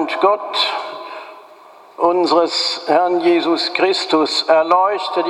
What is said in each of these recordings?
und Gott unseres Herrn Jesus Christus, erleuchte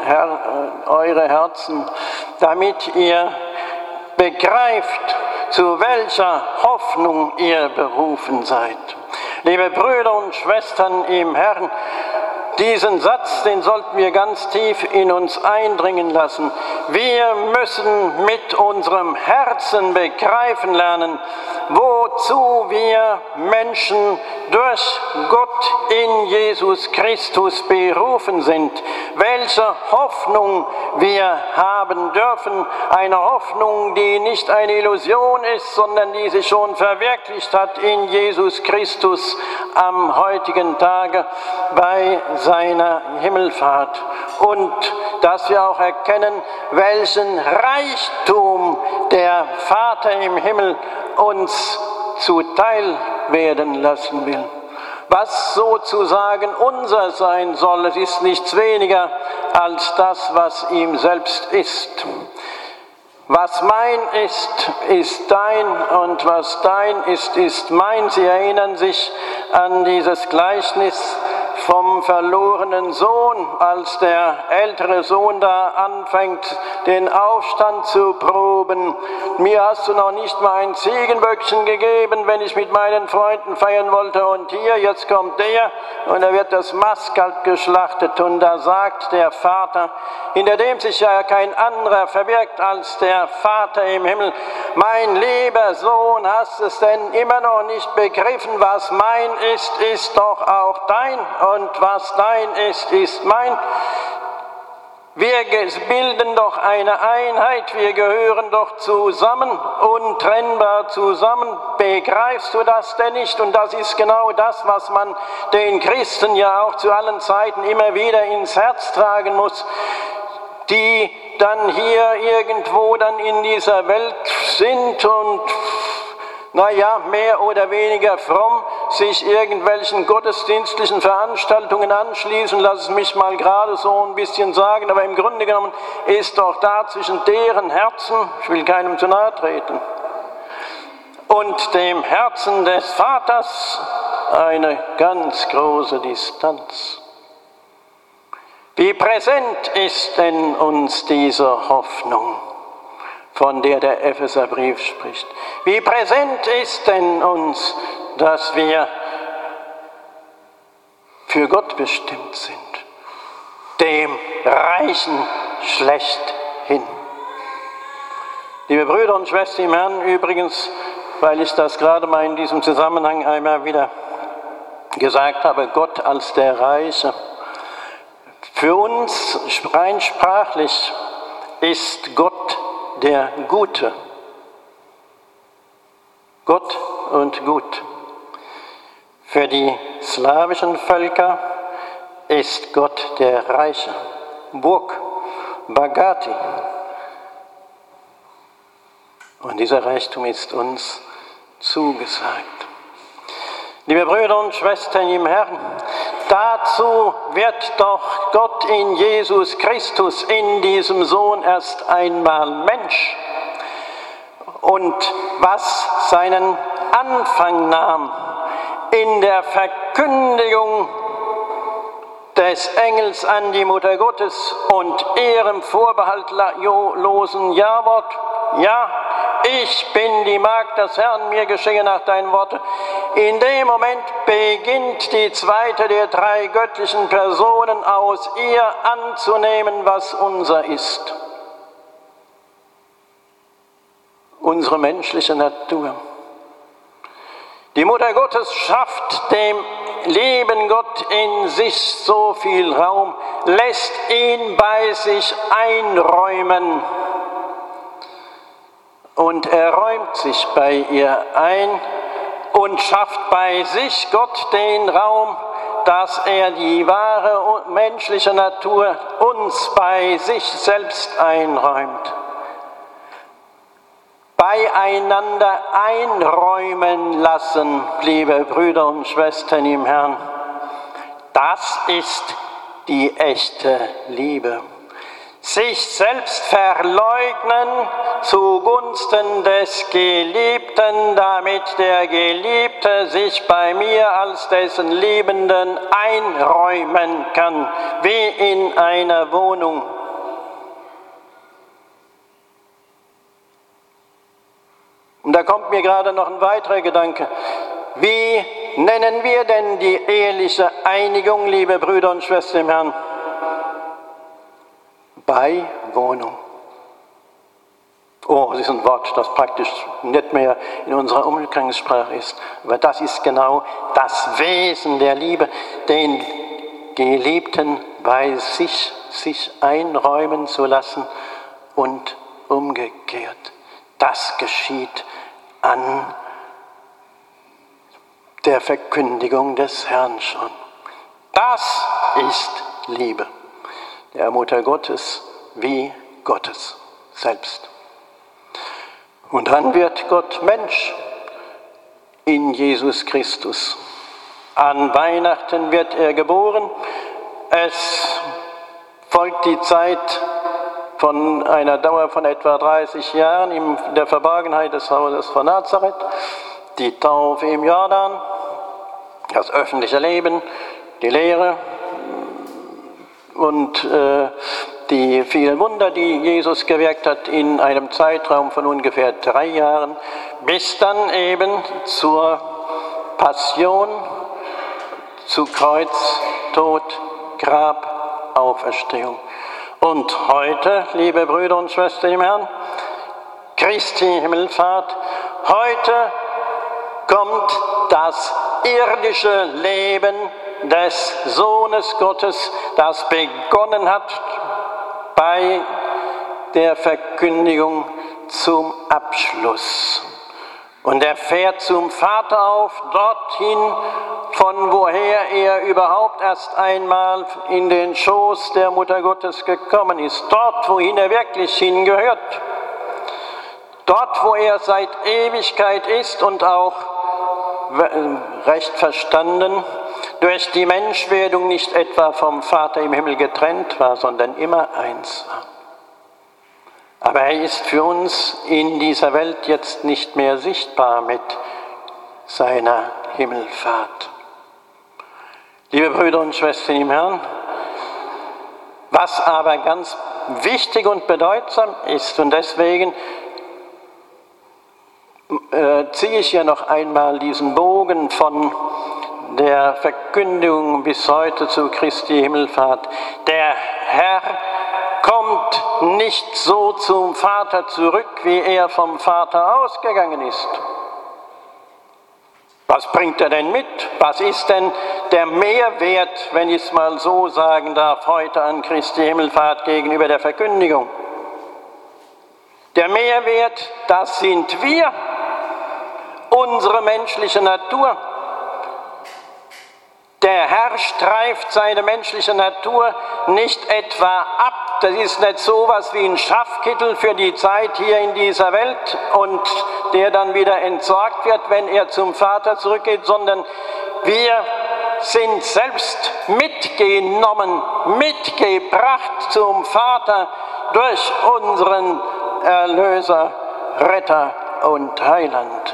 eure Herzen, damit ihr begreift, zu welcher Hoffnung ihr berufen seid. Liebe Brüder und Schwestern im Herrn, diesen Satz, den sollten wir ganz tief in uns eindringen lassen. Wir müssen mit unserem Herzen begreifen lernen, wozu wir Menschen durch Gott in Jesus Christus berufen sind, welche Hoffnung wir haben dürfen, eine Hoffnung, die nicht eine Illusion ist, sondern die sich schon verwirklicht hat in Jesus Christus am heutigen Tage bei seiner Himmelfahrt. Und dass wir auch erkennen, welchen Reichtum der Vater im Himmel uns zuteil werden lassen will. Was sozusagen unser sein soll, es ist nichts weniger als das, was ihm selbst ist. Was mein ist, ist dein, und was dein ist mein. Sie erinnern sich an dieses Gleichnis vom verlorenen Sohn, als der ältere Sohn da anfängt, den Aufstand zu proben. Mir hast du noch nicht mal ein Ziegenböckchen gegeben, wenn ich mit meinen Freunden feiern wollte. Und hier, jetzt kommt der, und da wird das Mastkalb geschlachtet. Und da sagt der Vater, hinter dem sich ja kein anderer verbirgt als der Vater im Himmel: Mein lieber Sohn, hast es denn immer noch nicht begriffen? Was mein ist doch auch dein. Und was dein ist mein. Wir bilden doch eine Einheit, wir gehören doch zusammen, untrennbar zusammen. Begreifst du das denn nicht? Und das ist genau das, was man den Christen ja auch zu allen Zeiten immer wieder ins Herz tragen muss, die dann hier irgendwo dann in dieser Welt sind und mehr oder weniger fromm sich irgendwelchen gottesdienstlichen Veranstaltungen anschließen, lass es mich mal gerade so ein bisschen sagen, aber im Grunde genommen ist doch da zwischen deren Herzen, ich will keinem zu nahe treten, und dem Herzen des Vaters eine ganz große Distanz. Wie präsent ist denn uns diese Hoffnung, von der der Epheserbrief spricht? Wie präsent ist denn uns, dass wir für Gott bestimmt sind, dem Reichen schlechthin. Liebe Brüder und Schwestern im Herrn, übrigens, weil ich das gerade mal in diesem Zusammenhang einmal wieder gesagt habe, Gott als der Reiche. Für uns rein sprachlich ist Gott der Gute. Gott und Gut. Für die slawischen Völker ist Gott der Reiche. Bog, Bagati. Und dieser Reichtum ist uns zugesagt. Liebe Brüder und Schwestern im Herrn, dazu wird doch Gott in Jesus Christus, in diesem Sohn, erst einmal Mensch. Und was seinen Anfang nahm in der Verkündigung des Engels an die Mutter Gottes und ihrem vorbehaltlosen Ja-Wort: Ja, ich bin die Magd des Herrn, mir geschehe nach deinen Worten. In dem Moment beginnt die zweite der drei göttlichen Personen aus ihr anzunehmen, was unser ist. Unsere menschliche Natur. Die Mutter Gottes schafft dem lieben Gott in sich so viel Raum, lässt ihn bei sich einräumen. Und er räumt sich bei ihr ein und schafft bei sich Gott den Raum, dass er die wahre menschliche Natur uns bei sich selbst einräumt. Beieinander einräumen lassen, liebe Brüder und Schwestern im Herrn. Das ist die echte Liebe. sich selbst verleugnen zugunsten des Geliebten, damit der Geliebte sich bei mir als dessen Liebenden einräumen kann, wie in einer Wohnung. Und da kommt mir gerade noch ein weiterer Gedanke. Wie nennen wir denn die eheliche Einigung, liebe Brüder und Schwestern im Herrn? Beiwohnung. Oh, das ist ein Wort, das praktisch nicht mehr in unserer Umgangssprache ist. Aber das ist genau das Wesen der Liebe, den Geliebten bei sich einräumen zu lassen und umgekehrt. Das geschieht an der Verkündigung des Herrn schon. Das ist Liebe, der Mutter Gottes wie Gottes selbst. Und dann wird Gott Mensch in Jesus Christus. An Weihnachten wird er geboren. Es folgt die Zeit von einer Dauer von etwa 30 Jahren in der Verborgenheit des Hauses von Nazareth, die Taufe im Jordan, das öffentliche Leben, die Lehre und die vielen Wunder, die Jesus gewirkt hat in einem Zeitraum von ungefähr 3 Jahren, bis dann eben zur Passion, zu Kreuz, Tod, Grab, Auferstehung. Und heute, liebe Brüder und Schwestern im Herrn, Christi Himmelfahrt, heute kommt das irdische Leben des Sohnes Gottes, das begonnen hat bei der Verkündigung, zum Abschluss. Und er fährt zum Vater auf, dorthin, von woher er überhaupt erst einmal in den Schoß der Mutter Gottes gekommen ist. Dort, wohin er wirklich hingehört. Dort, wo er seit Ewigkeit ist und auch recht verstanden durch die Menschwerdung nicht etwa vom Vater im Himmel getrennt war, sondern immer eins war. Aber er ist für uns in dieser Welt jetzt nicht mehr sichtbar mit seiner Himmelfahrt. Liebe Brüder und Schwestern im Herrn, was aber ganz wichtig und bedeutsam ist, und deswegen ziehe ich ja noch einmal diesen Bogen von der Verkündigung bis heute zu Christi Himmelfahrt. Der Herr kommt nicht so zum Vater zurück, wie er vom Vater ausgegangen ist. Was bringt er denn mit? Was ist denn der Mehrwert, wenn ich es mal so sagen darf, heute an Christi Himmelfahrt gegenüber der Verkündigung? Der Mehrwert, das sind wir, unsere menschliche Natur. Der Herr streift seine menschliche Natur nicht etwa ab. Das ist nicht so was wie ein Schafkittel für die Zeit hier in dieser Welt und der dann wieder entsorgt wird, wenn er zum Vater zurückgeht, sondern wir sind selbst mitgenommen, mitgebracht zum Vater durch unseren Erlöser, Retter und Heiland.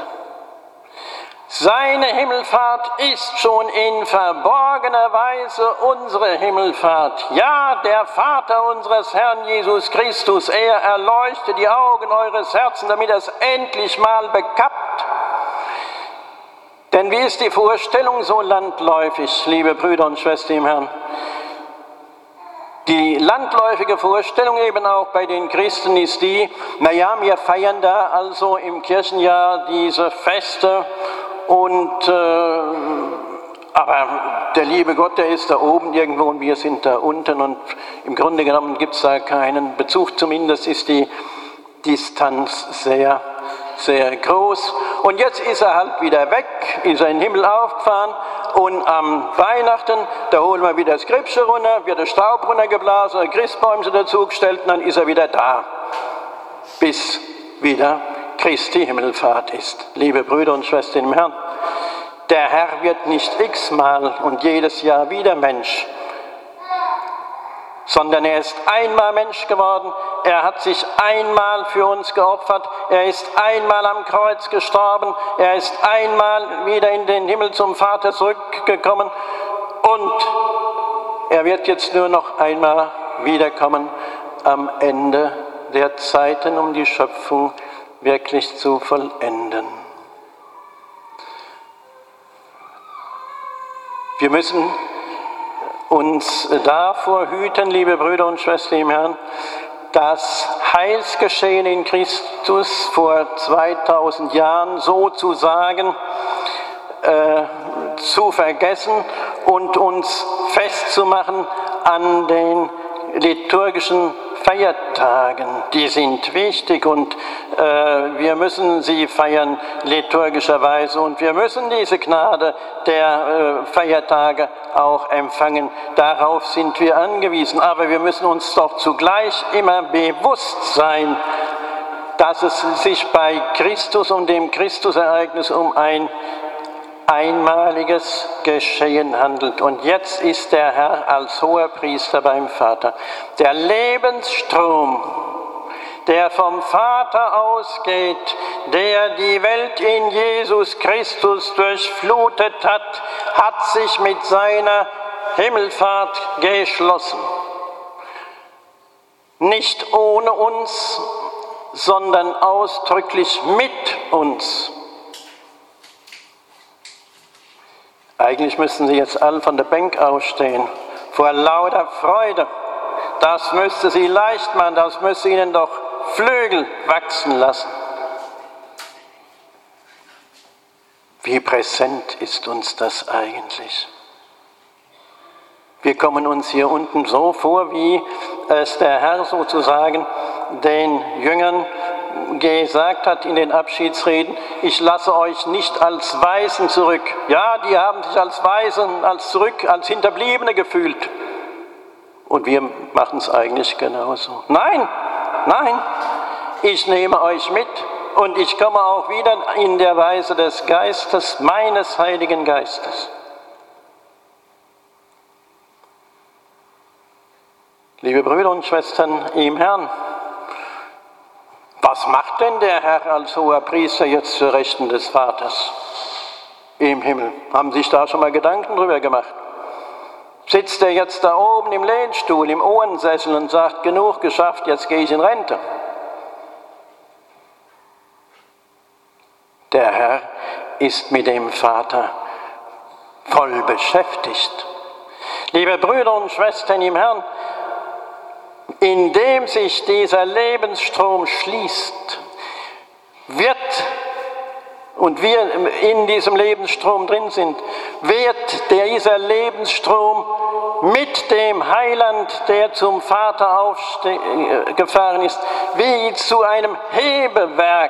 Seine Himmelfahrt ist schon in verborgener Weise unsere Himmelfahrt. Ja, der Vater unseres Herrn Jesus Christus, er erleuchte die Augen eures Herzens, damit er es endlich mal bekappt. Denn wie ist die Vorstellung so landläufig, liebe Brüder und Schwestern im Herrn? Die landläufige Vorstellung eben auch bei den Christen ist die, naja, wir feiern da also im Kirchenjahr diese Feste und aber der liebe Gott, der ist da oben irgendwo und wir sind da unten und im Grunde genommen gibt es da keinen Bezug, zumindest ist die Distanz sehr, sehr groß. Und jetzt ist er halt wieder weg, ist er in den Himmel aufgefahren und am Weihnachten, da holen wir wieder das Krippsche runter, wird der Staub runtergeblasen, der Christbäumchen dazugestellt und dann ist er wieder da, bis wieder Christi Himmelfahrt ist. Liebe Brüder und Schwestern im Herrn, der Herr wird nicht x-mal und jedes Jahr wieder Mensch. sondern er ist einmal Mensch geworden, er hat sich einmal für uns geopfert, er ist einmal am Kreuz gestorben, er ist einmal wieder in den Himmel zum Vater zurückgekommen und er wird jetzt nur noch einmal wiederkommen am Ende der Zeiten, um die Schöpfung wirklich zu vollenden. Wir müssen uns davor hüten, liebe Brüder und Schwestern im Herrn, das Heilsgeschehen in Christus vor 2000 Jahren sozusagen zu vergessen und uns festzumachen an den liturgischen Feiertagen. Die sind wichtig und wir müssen sie feiern liturgischerweise und wir müssen diese Gnade der Feiertage auch empfangen. Darauf sind wir angewiesen. Aber wir müssen uns doch zugleich immer bewusst sein, dass es sich bei Christus und dem Christusereignis um ein einmaliges Geschehen handelt. Und jetzt ist der Herr als Hoherpriester beim Vater. Der Lebensstrom, der vom Vater ausgeht, der die Welt in Jesus Christus durchflutet hat, hat sich mit seiner Himmelfahrt geschlossen. Nicht ohne uns, sondern ausdrücklich mit uns. Eigentlich müssten Sie jetzt alle von der Bank aufstehen, vor lauter Freude. Das müsste Sie leicht machen, das müsste Ihnen doch Flügel wachsen lassen. Wie präsent ist uns das eigentlich? Wir kommen uns hier unten so vor, wie es der Herr sozusagen den Jüngern gesagt hat in den Abschiedsreden: Ich lasse euch nicht als Weisen zurück. Ja, die haben sich als Weisen, als Hinterbliebene gefühlt. Und wir machen es eigentlich genauso. Nein, ich nehme euch mit und ich komme auch wieder in der Weise des Geistes, meines Heiligen Geistes. Liebe Brüder und Schwestern im Herrn, was macht denn der Herr als hoher Priester jetzt zur Rechten des Vaters im Himmel? Haben Sie sich da schon mal Gedanken drüber gemacht? Sitzt er jetzt da oben im Lehnstuhl, im Ohrensessel und sagt: Genug geschafft, jetzt gehe ich in Rente? Der Herr ist mit dem Vater voll beschäftigt. Liebe Brüder und Schwestern im Herrn, indem sich dieser Lebensstrom schließt, und wir in diesem Lebensstrom drin sind, wird dieser Lebensstrom mit dem Heiland, der zum Vater gefahren ist, wie zu einem Hebewerk,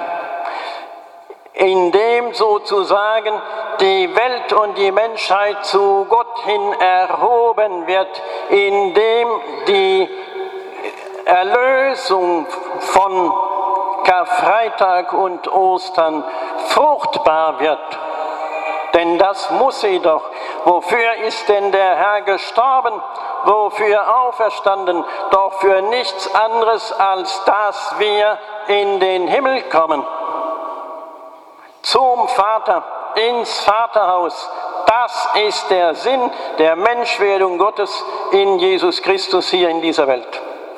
in dem sozusagen die Welt und die Menschheit zu Gott hin erhoben wird, in dem die Erlösung von Karfreitag und Ostern fruchtbar wird. Denn das muss sie doch. Wofür ist denn der Herr gestorben? Wofür auferstanden? Doch für nichts anderes, als dass wir in den Himmel kommen. Zum Vater, ins Vaterhaus. Das ist der Sinn der Menschwerdung Gottes in Jesus Christus hier in dieser Welt.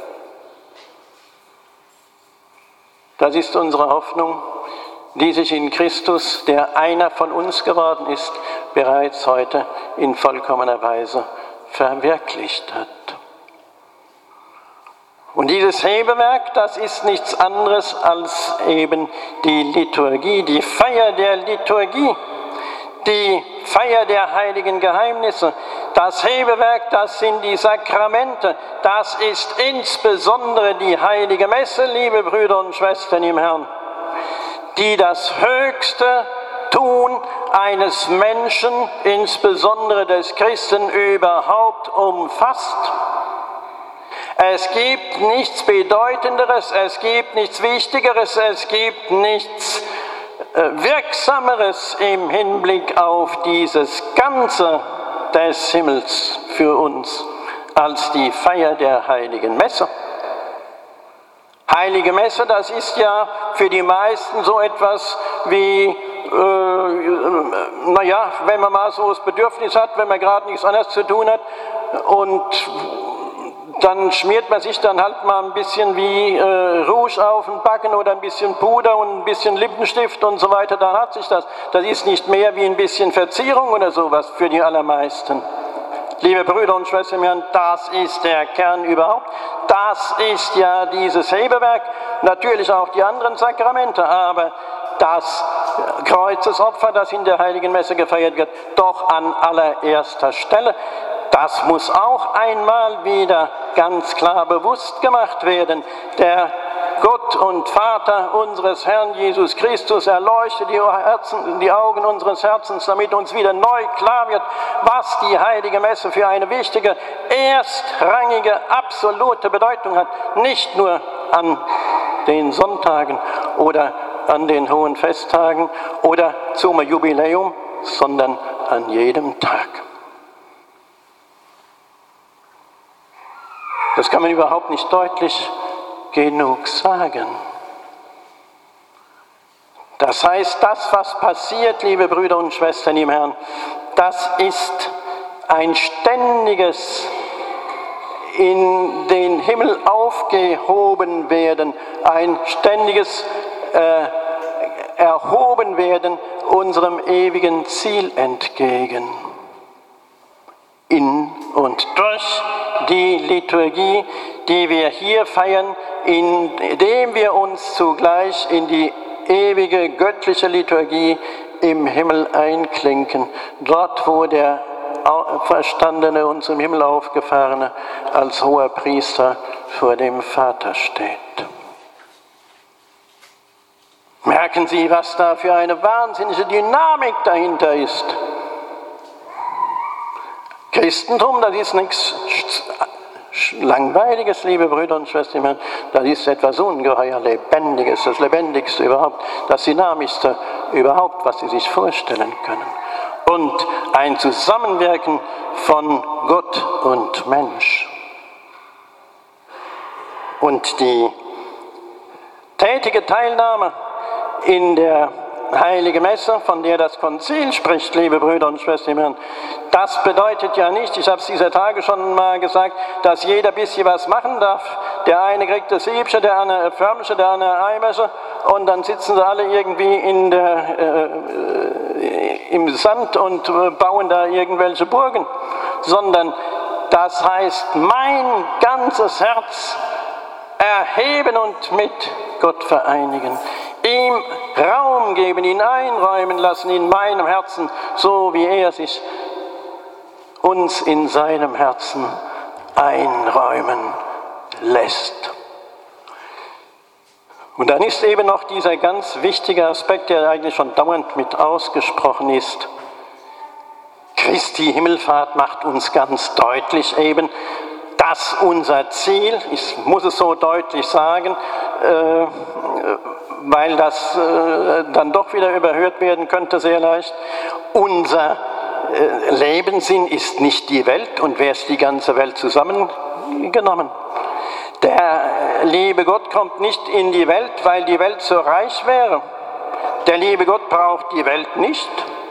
Das ist unsere Hoffnung, die sich in Christus, der einer von uns geworden ist, bereits heute in vollkommener Weise verwirklicht hat. Und dieses Hebewerk, das ist nichts anderes als eben die Liturgie, die Feier der Liturgie, die Feier der heiligen Geheimnisse. Das Hebewerk, das sind die Sakramente, das ist insbesondere die heilige Messe, liebe Brüder und Schwestern im Herrn, die das höchste Tun eines Menschen, insbesondere des Christen, überhaupt umfasst. Es gibt nichts Bedeutenderes, es gibt nichts Wichtigeres, es gibt nichts Wirksameres im Hinblick auf dieses Ganze des Himmels für uns, als die Feier der Heiligen Messe. Heilige Messe, das ist ja für die meisten so etwas wie, wenn man mal so das Bedürfnis hat, wenn man gerade nichts anderes zu tun hat und dann schmiert man sich dann halt mal ein bisschen wie Rouge auf den Backen oder ein bisschen Puder und ein bisschen Lippenstift und so weiter, dann hat sich das. Das ist nicht mehr wie ein bisschen Verzierung oder sowas für die allermeisten. Liebe Brüder und Schwestern, das ist der Kern überhaupt. Das ist ja dieses Hebewerk, natürlich auch die anderen Sakramente, aber das Kreuzesopfer, das in der Heiligen Messe gefeiert wird, doch an allererster Stelle. Das muss auch einmal wieder ganz klar bewusst gemacht werden. Der Gott und Vater unseres Herrn Jesus Christus erleuchtet die Augen unseres Herzens, damit uns wieder neu klar wird, was die Heilige Messe für eine wichtige, erstrangige, absolute Bedeutung hat. Nicht nur an den Sonntagen oder an den hohen Festtagen oder zum Jubiläum, sondern an jedem Tag. Das kann man überhaupt nicht deutlich genug sagen. Das heißt, das, was passiert, liebe Brüder und Schwestern im Herrn, das ist ein ständiges in den Himmel aufgehoben werden, ein ständiges erhoben werden unserem ewigen Ziel entgegen. In und durch die Liturgie, die wir hier feiern, indem wir uns zugleich in die ewige göttliche Liturgie im Himmel einklinken, dort wo der Verstandene und zum Himmel aufgefahrene als hoher Priester vor dem Vater steht. Merken Sie, was da für eine wahnsinnige Dynamik dahinter ist. Christentum, das ist nichts Langweiliges, liebe Brüder und Schwestern, das ist etwas ungeheuer Lebendiges, das Lebendigste überhaupt, das Dynamischste überhaupt, was Sie sich vorstellen können. Und ein Zusammenwirken von Gott und Mensch. Und die tätige Teilnahme in der Heilige Messe, von der das Konzil spricht, liebe Brüder und Schwestern, das bedeutet ja nicht, ich habe es dieser Tage schon mal gesagt, dass jeder ein bisschen was machen darf. Der eine kriegt das Siebsche, der andere Förmchen, der andere Eimersche und dann sitzen sie alle irgendwie im Sand und bauen da irgendwelche Burgen. Sondern das heißt, mein ganzes Herz erheben und mit Gott vereinigen. Ihm Raum geben, ihn einräumen lassen in meinem Herzen, so wie er sich uns in seinem Herzen einräumen lässt. Und dann ist eben noch dieser ganz wichtige Aspekt, der eigentlich schon dauernd mit ausgesprochen ist. Christi Himmelfahrt macht uns ganz deutlich eben, dass unser Ziel, ich muss es so deutlich sagen, weil das dann doch wieder überhört werden könnte, sehr leicht. Unser Lebenssinn ist nicht die Welt, und wer ist die ganze Welt zusammengenommen? Der liebe Gott kommt nicht in die Welt, weil die Welt so reich wäre. Der liebe Gott braucht die Welt nicht.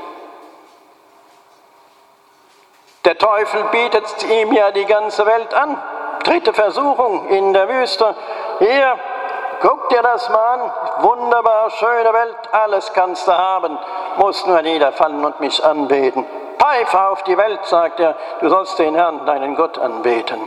Der Teufel bietet ihm ja die ganze Welt an. 3. Versuchung in der Wüste. Hier, guck dir das mal an. Wunderbar, schöne Welt, alles kannst du haben. Musst nur niederfallen und mich anbeten. Pfeife auf die Welt, sagt er, du sollst den Herrn, deinen Gott, anbeten.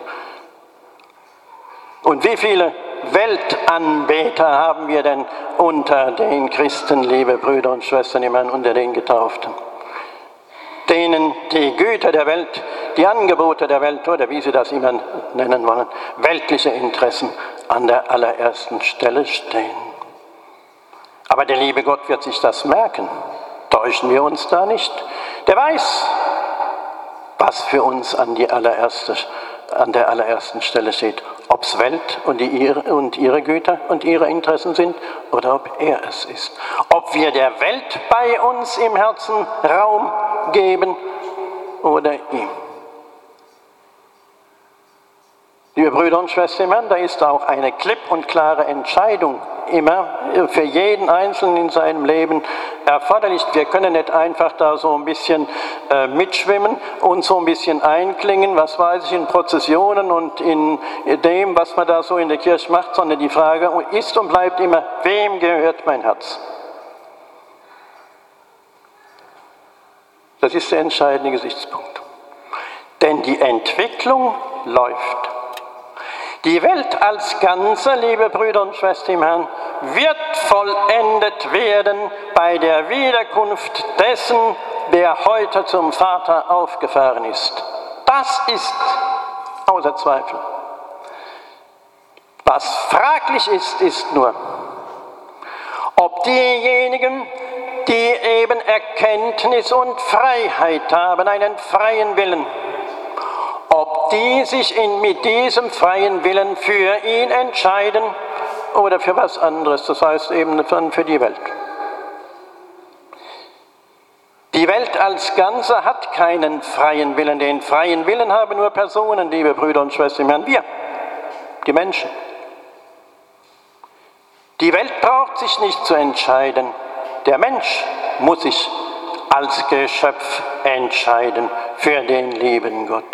Und wie viele Weltanbeter haben wir denn unter den Christen, liebe Brüder und Schwestern im Herrn, unter den Getauften? Denen die Güter der Welt, die Angebote der Welt, oder wie sie das immer nennen wollen, weltliche Interessen an der allerersten Stelle stehen. Aber der liebe Gott wird sich das merken. Täuschen wir uns da nicht. Der weiß, was für uns an der allerersten Stelle steht. Ob es Welt und ihre Güter und ihre Interessen sind oder ob er es ist. Ob wir der Welt bei uns im Herzen Raum geben oder ihm. Liebe Brüder und Schwestern, da ist auch eine klipp und klare Entscheidung immer für jeden Einzelnen in seinem Leben erforderlich. Wir können nicht einfach da so ein bisschen mitschwimmen und so ein bisschen einklingen, was weiß ich, in Prozessionen und in dem, was man da so in der Kirche macht, sondern die Frage ist und bleibt immer, wem gehört mein Herz? Das ist der entscheidende Gesichtspunkt. Denn die Entwicklung läuft. Die Welt als Ganze, liebe Brüder und Schwestern im Herrn, wird vollendet werden bei der Wiederkunft dessen, der heute zum Vater aufgefahren ist. Das ist außer Zweifel. Was fraglich ist, ist nur, ob diejenigen, die eben Erkenntnis und Freiheit haben, einen freien Willen, ob die sich mit diesem freien Willen für ihn entscheiden oder für was anderes, das heißt eben für die Welt. Die Welt als Ganze hat keinen freien Willen. Den freien Willen haben nur Personen, liebe Brüder und Schwestern im Herrn, wir, die Menschen. Die Welt braucht sich nicht zu entscheiden. Der Mensch muss sich als Geschöpf entscheiden für den lieben Gott.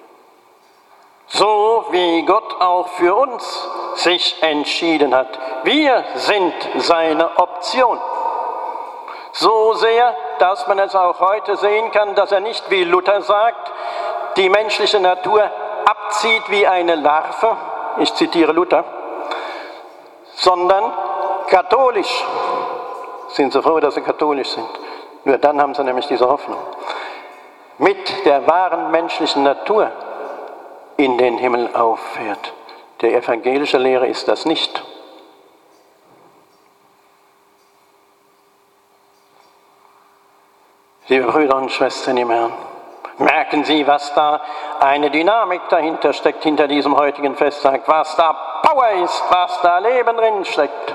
So wie Gott auch für uns sich entschieden hat. Wir sind seine Option. So sehr, dass man es auch heute sehen kann, dass er nicht, wie Luther sagt, die menschliche Natur abzieht wie eine Larve, ich zitiere Luther, sondern katholisch. Sind Sie froh, dass Sie katholisch sind? Nur dann haben Sie nämlich diese Hoffnung. Mit der wahren menschlichen Natur in den Himmel auffährt. Der evangelische Lehre ist das nicht. Liebe Brüder und Schwestern im Herrn, merken Sie, was da eine Dynamik dahinter steckt, hinter diesem heutigen Festtag, was da Power ist, was da Leben drin steckt.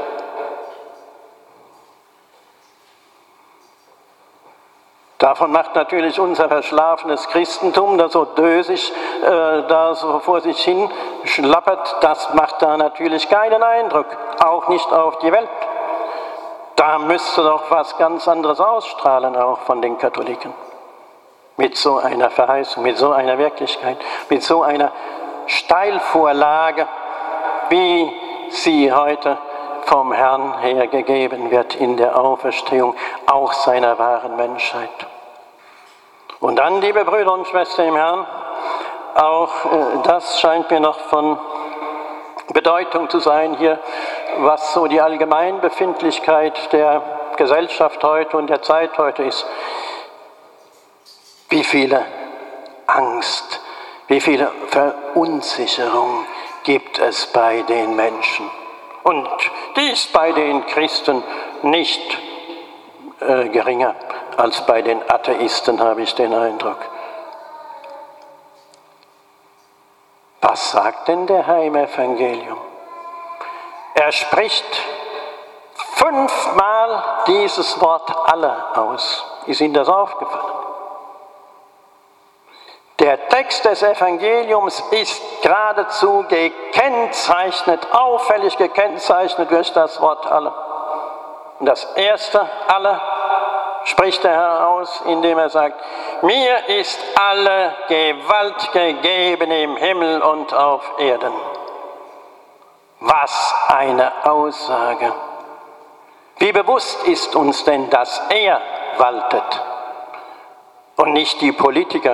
Davon macht natürlich unser verschlafenes Christentum, das so dösig da so vor sich hin schlappert, das macht da natürlich keinen Eindruck, auch nicht auf die Welt. Da müsste doch was ganz anderes ausstrahlen, auch von den Katholiken. Mit so einer Verheißung, mit so einer Wirklichkeit, mit so einer Steilvorlage, wie sie heute vom Herrn her gegeben wird in der Auferstehung, auch seiner wahren Menschheit. Und dann, liebe Brüder und Schwestern im Herrn, auch das scheint mir noch von Bedeutung zu sein hier, was so die Allgemeinbefindlichkeit der Gesellschaft heute und der Zeit heute ist. Wie viele Angst, wie viele Verunsicherung gibt es bei den Menschen. Und dies bei den Christen nicht geringer als bei den Atheisten, habe ich den Eindruck. Was sagt denn der Herr im Evangelium? Er spricht 5-mal dieses Wort alle aus. Ist Ihnen das aufgefallen? Der Text des Evangeliums ist geradezu gekennzeichnet, auffällig gekennzeichnet durch das Wort alle. Und das erste, alle, spricht der Herr aus, indem er sagt, mir ist alle Gewalt gegeben im Himmel und auf Erden. Was eine Aussage! Wie bewusst ist uns denn, dass er waltet und nicht die Politiker?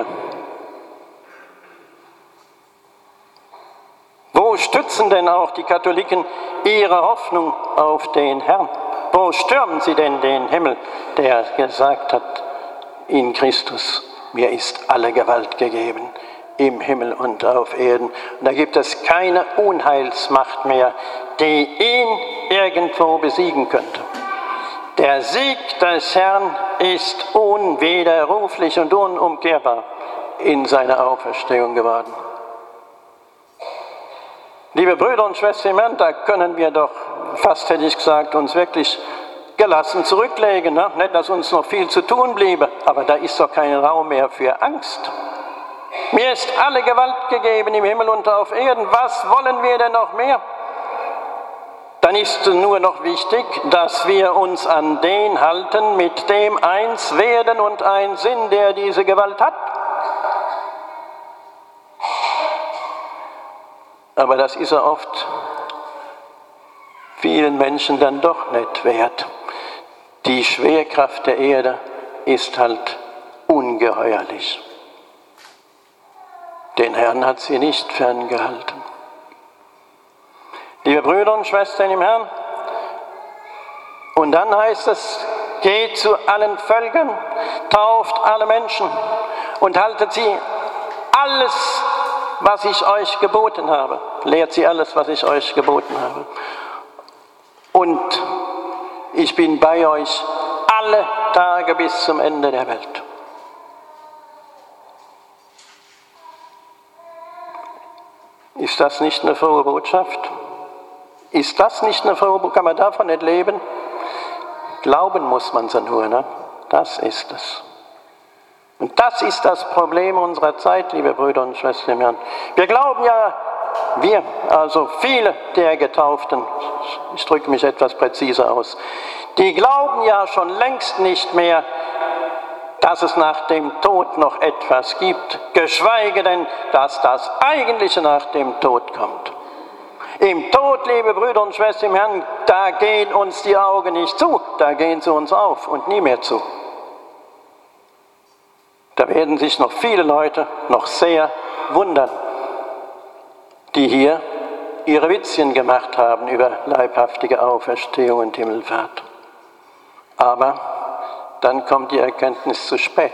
Wo stützen denn auch die Katholiken ihre Hoffnung auf den Herrn? Wo stürmen sie denn den Himmel, der gesagt hat, in Christus, mir ist alle Gewalt gegeben, im Himmel und auf Erden. Und da gibt es keine Unheilsmacht mehr, die ihn irgendwo besiegen könnte. Der Sieg des Herrn ist unwiderruflich und unumkehrbar in seiner Auferstehung geworden. Liebe Brüder und Schwestern im Herrn, da können wir doch, fast hätte ich gesagt, uns wirklich gelassen zurücklegen. Ne? Nicht, dass uns noch viel zu tun bliebe, aber da ist doch kein Raum mehr für Angst. Mir ist alle Gewalt gegeben im Himmel und auf Erden. Was wollen wir denn noch mehr? Dann ist nur noch wichtig, dass wir uns an den halten, mit dem eins werden und ein Sinn, der diese Gewalt hat. Aber das ist er oft vielen Menschen dann doch nicht wert. Die Schwerkraft der Erde ist halt ungeheuerlich. Den Herrn hat sie nicht ferngehalten. Liebe Brüder und Schwestern im Herrn, und dann heißt es, geht zu allen Völkern, tauft alle Menschen und haltet sie alles, was ich euch geboten habe. Lehrt sie alles, was ich euch geboten habe. Und ich bin bei euch alle Tage bis zum Ende der Welt. Ist das nicht eine frohe Botschaft? Ist das nicht eine frohe Botschaft? Kann man davon nicht leben? Glauben muss man so nur, ne? Das ist es. Und das ist das Problem unserer Zeit, liebe Brüder und Schwestern im Herrn. Wir glauben ja, also viele der Getauften, ich drücke mich etwas präziser aus, die glauben ja schon längst nicht mehr, dass es nach dem Tod noch etwas gibt, geschweige denn, dass das Eigentliche nach dem Tod kommt. Im Tod, liebe Brüder und Schwestern im Herrn, da gehen uns die Augen nicht zu, da gehen sie uns auf und nie mehr zu. Da werden sich noch viele Leute noch sehr wundern, die hier ihre Witzchen gemacht haben über leibhaftige Auferstehung und Himmelfahrt. Aber dann kommt die Erkenntnis zu spät.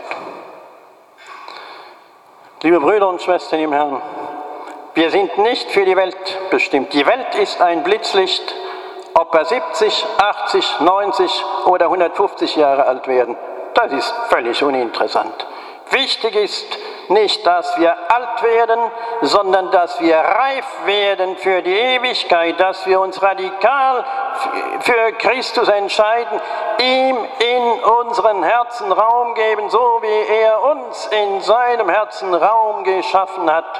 Liebe Brüder und Schwestern im Herrn, wir sind nicht für die Welt bestimmt. Die Welt ist ein Blitzlicht, ob wir 70, 80, 90 oder 150 Jahre alt werden. Das ist völlig uninteressant. Wichtig ist nicht, dass wir alt werden, sondern dass wir reif werden für die Ewigkeit, dass wir uns radikal für Christus entscheiden, ihm in unseren Herzen Raum geben, so wie er uns in seinem Herzen Raum geschaffen hat,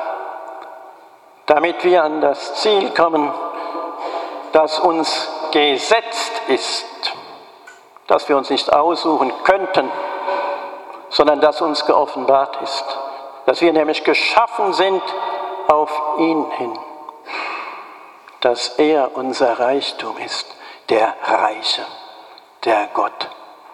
damit wir an das Ziel kommen, das uns gesetzt ist, das wir uns nicht aussuchen könnten, sondern das uns geoffenbart ist, dass wir nämlich geschaffen sind auf ihn hin, dass er unser Reichtum ist, der Reiche, der Gott.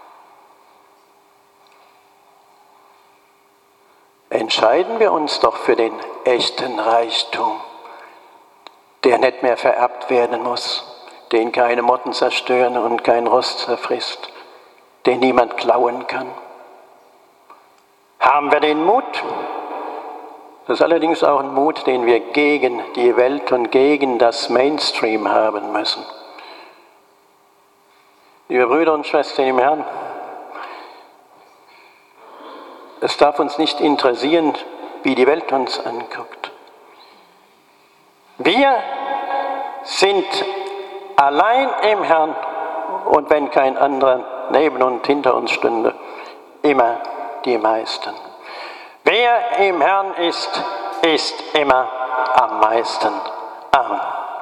Entscheiden wir uns doch für den echten Reichtum, der nicht mehr vererbt werden muss, den keine Motten zerstören und kein Rost zerfrisst, den niemand klauen kann. Haben wir den Mut? Das ist allerdings auch ein Mut, den wir gegen die Welt und gegen das Mainstream haben müssen. Liebe Brüder und Schwestern im Herrn, es darf uns nicht interessieren, wie die Welt uns anguckt. Wir sind allein im Herrn und wenn kein anderer neben und hinter uns stünde, immer die meisten. Wer im Herrn ist, ist immer am meisten. Amen.